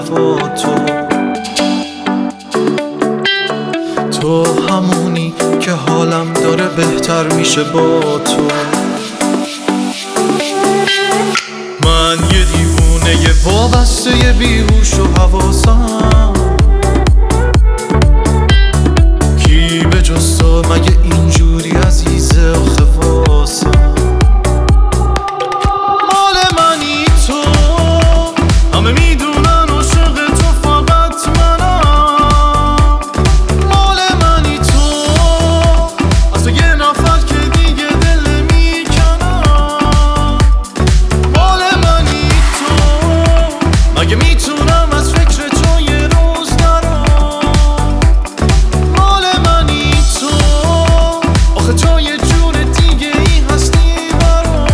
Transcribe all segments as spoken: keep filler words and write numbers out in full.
هوا تو تو همونی که حالم داره بهتر میشه با تو. من یه دیوونه یه وابسته یه بیهوش و حواسم، کی به جز تو مگه اینجوری عزیزه آخه واسم. مال منی تو، همه میدونن عاشق تو فقط منم. مال منی تو، از تو یه نفر که دیگه دل میکنم. مال منی تو، مگه میتونم از فکر تو یه روز نرم. مال منی تو، آخه تو یه جور دیگه ای هستی برام.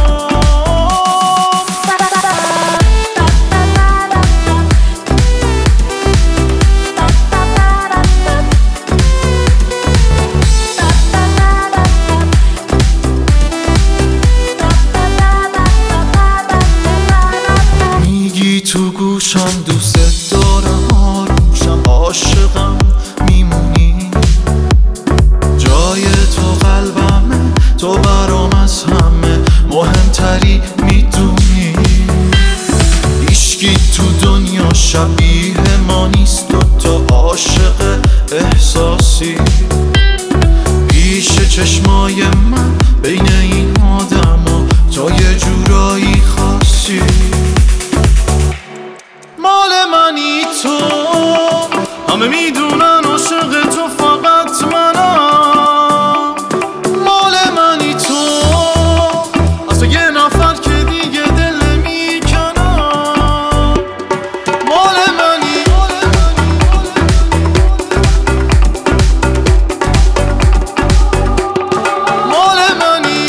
میگی تو گوشم دوست دارم، آرومشم، عاشقم میمونی. جای تو قلبمه، تو برام از همه مهمتری میدونی. هیچکی تو دنیا شبیه ما نیست، دوتا عاشق احساسی پیش چشمای من. بین این آدما تو یه جورایی خاصی. مال منی تو، همه میدونن عاشق تو فقط منم. مال منی تو، از تو یه نفر که دیگه دل میکنم. مال منی مال منی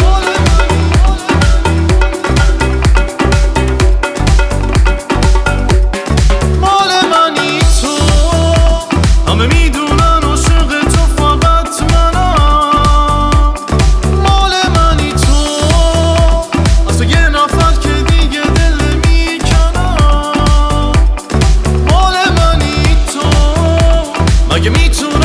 مال منی تو، همه میدونن عاشق تو فقط منم. مال منی تو، از تو یه نفر که دیگه دل میکنم. مال منی تو، مگه میتونم